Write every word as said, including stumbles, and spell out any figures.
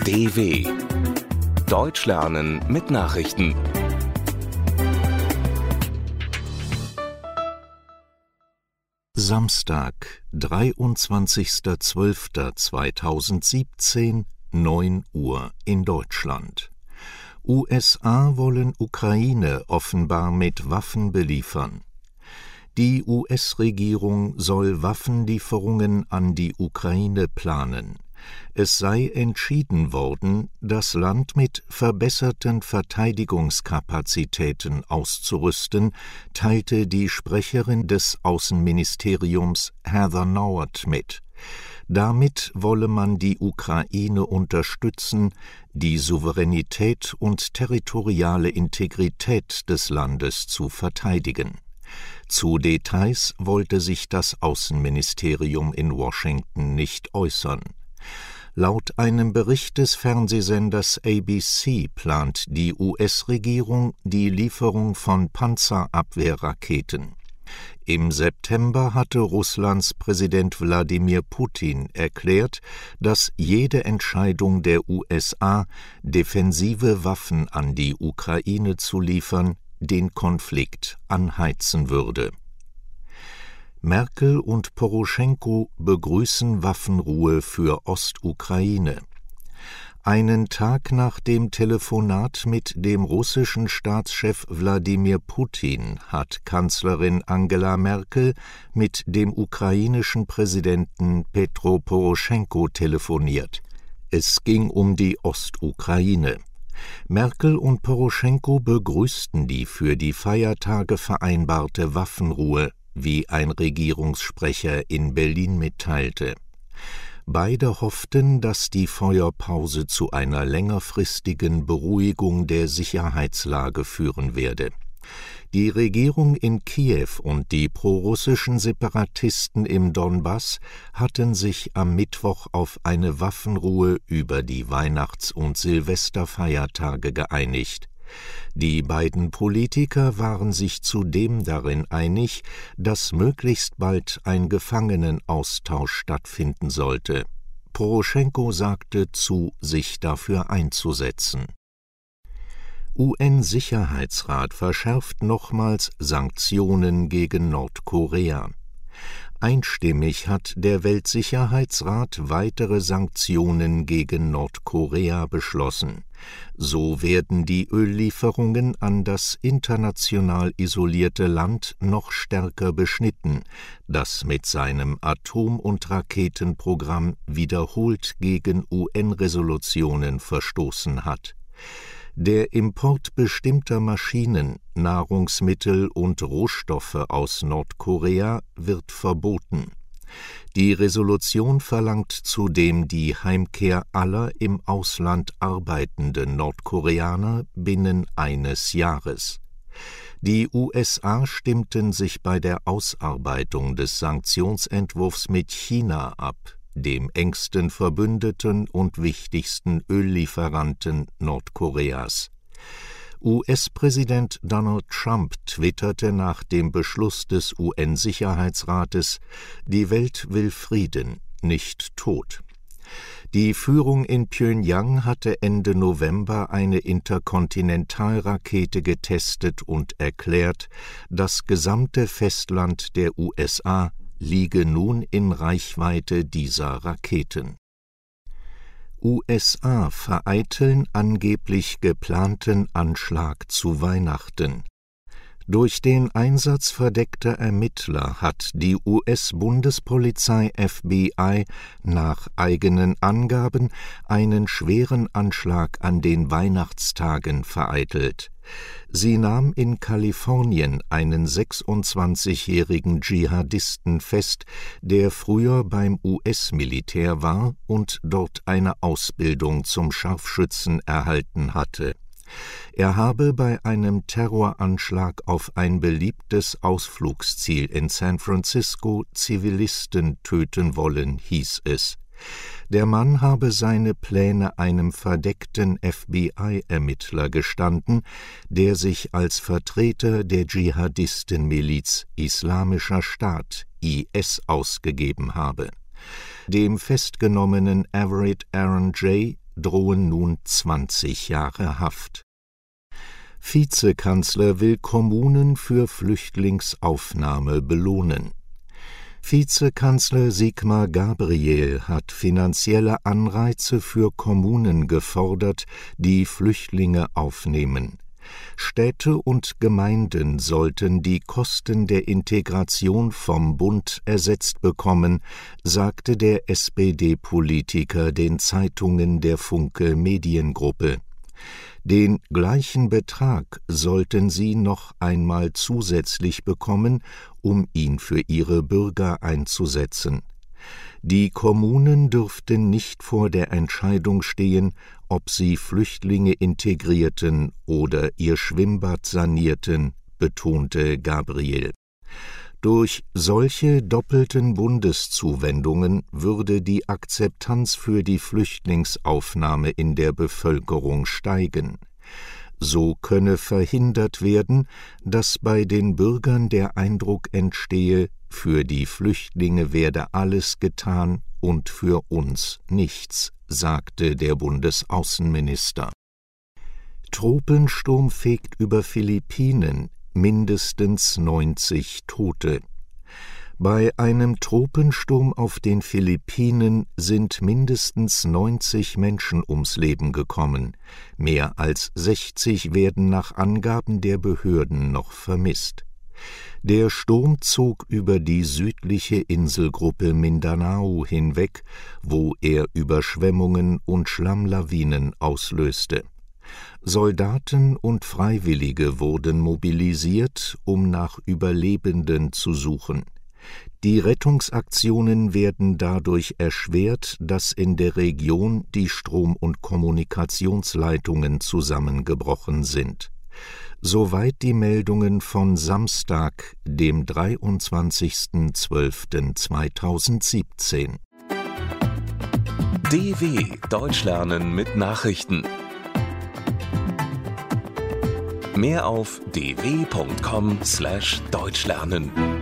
D W Deutsch lernen mit Nachrichten. Samstag, dreiundzwanzigster zwölfter zweitausendsiebzehn, neun Uhr in Deutschland. U S A wollen Ukraine offenbar mit Waffen beliefern. Die U S-Regierung soll Waffenlieferungen an die Ukraine planen. Es sei entschieden worden, das Land mit verbesserten Verteidigungskapazitäten auszurüsten, teilte die Sprecherin des Außenministeriums Heather Nauert mit. Damit wolle man die Ukraine unterstützen, die Souveränität und territoriale Integrität des Landes zu verteidigen. Zu Details wollte sich das Außenministerium in Washington nicht äußern. Laut einem Bericht des Fernsehsenders A B C plant die U S-Regierung die Lieferung von Panzerabwehrraketen. Im September hatte Russlands Präsident Wladimir Putin erklärt, dass jede Entscheidung der U S A, defensive Waffen an die Ukraine zu liefern, den Konflikt anheizen würde. Merkel und Poroschenko begrüßen Waffenruhe für Ostukraine. Einen Tag nach dem Telefonat mit dem russischen Staatschef Wladimir Putin hat Kanzlerin Angela Merkel mit dem ukrainischen Präsidenten Petro Poroschenko telefoniert. Es ging um die Ostukraine. Merkel und Poroschenko begrüßten die für die Feiertage vereinbarte Waffenruhe, wie ein Regierungssprecher in Berlin mitteilte. Beide hofften, dass die Feuerpause zu einer längerfristigen Beruhigung der Sicherheitslage führen werde. Die Regierung in Kiew und die prorussischen Separatisten im Donbass hatten sich am Mittwoch auf eine Waffenruhe über die Weihnachts- und Silvesterfeiertage geeinigt. Die beiden Politiker waren sich zudem darin einig, dass möglichst bald ein Gefangenenaustausch stattfinden sollte. Poroschenko sagte zu, sich dafür einzusetzen. U N-Sicherheitsrat verschärft nochmals Sanktionen gegen Nordkorea. Einstimmig hat der Weltsicherheitsrat weitere Sanktionen gegen Nordkorea beschlossen. So werden die Öllieferungen an das international isolierte Land noch stärker beschnitten, das mit seinem Atom- und Raketenprogramm wiederholt gegen U N-Resolutionen verstoßen hat. Der Import bestimmter Maschinen, Nahrungsmittel und Rohstoffe aus Nordkorea wird verboten. Die Resolution verlangt zudem die Heimkehr aller im Ausland arbeitenden Nordkoreaner binnen eines Jahres. Die U S A stimmten sich bei der Ausarbeitung des Sanktionsentwurfs mit China ab, dem engsten Verbündeten und wichtigsten Öllieferanten Nordkoreas. U S-Präsident Donald Trump twitterte nach dem Beschluss des U N-Sicherheitsrates: Die Welt will Frieden, nicht Tod. Die Führung in Pjöngjang hatte Ende November eine Interkontinentalrakete getestet und erklärt, das gesamte Festland der U S A liege nun in Reichweite dieser Raketen. U S A vereiteln angeblich geplanten Anschlag zu Weihnachten. Durch den Einsatz verdeckter Ermittler hat die U S-Bundespolizei F B I nach eigenen Angaben einen schweren Anschlag an den Weihnachtstagen vereitelt. Sie nahm in Kalifornien einen sechsundzwanzigjährigen Dschihadisten fest, der früher beim U S-Militär war und dort eine Ausbildung zum Scharfschützen erhalten hatte. Er habe bei einem Terroranschlag auf ein beliebtes Ausflugsziel in San Francisco Zivilisten töten wollen, hieß es. Der Mann habe seine Pläne einem verdeckten F B I-Ermittler gestanden, der sich als Vertreter der Dschihadistenmiliz Islamischer Staat I S ausgegeben habe. Dem festgenommenen Everett Aaron J., drohen nun zwanzig Jahre Haft. Vizekanzler will Kommunen für Flüchtlingsaufnahme belohnen. Vizekanzler Sigmar Gabriel hat finanzielle Anreize für Kommunen gefordert, die Flüchtlinge aufnehmen. Städte und Gemeinden sollten die Kosten der Integration vom Bund ersetzt bekommen, sagte der S P D-Politiker den Zeitungen der Funke Mediengruppe. Den gleichen Betrag sollten sie noch einmal zusätzlich bekommen, um ihn für ihre Bürger einzusetzen. Die Kommunen dürften nicht vor der Entscheidung stehen, ob sie Flüchtlinge integrierten oder ihr Schwimmbad sanierten, betonte Gabriel. Durch solche doppelten Bundeszuwendungen würde die Akzeptanz für die Flüchtlingsaufnahme in der Bevölkerung steigen. So könne verhindert werden, dass bei den Bürgern der Eindruck entstehe, für die Flüchtlinge werde alles getan und für uns nichts, sagte der Bundesaußenminister. Tropensturm fegt über Philippinen, mindestens neunzig Tote. Bei einem Tropensturm auf den Philippinen sind mindestens neunzig Menschen ums Leben gekommen. Mehr als sechzig werden nach Angaben der Behörden noch vermisst. Der Sturm zog über die südliche Inselgruppe Mindanao hinweg, wo er Überschwemmungen und Schlammlawinen auslöste. Soldaten und Freiwillige wurden mobilisiert, um nach Überlebenden zu suchen. Die Rettungsaktionen werden dadurch erschwert, dass in der Region die Strom- und Kommunikationsleitungen zusammengebrochen sind. Soweit die Meldungen von Samstag, dem dreiundzwanzigsten zwölften zweitausendsiebzehn. D W Deutsch lernen mit Nachrichten. Mehr auf d w punkt com slash deutsch lernen.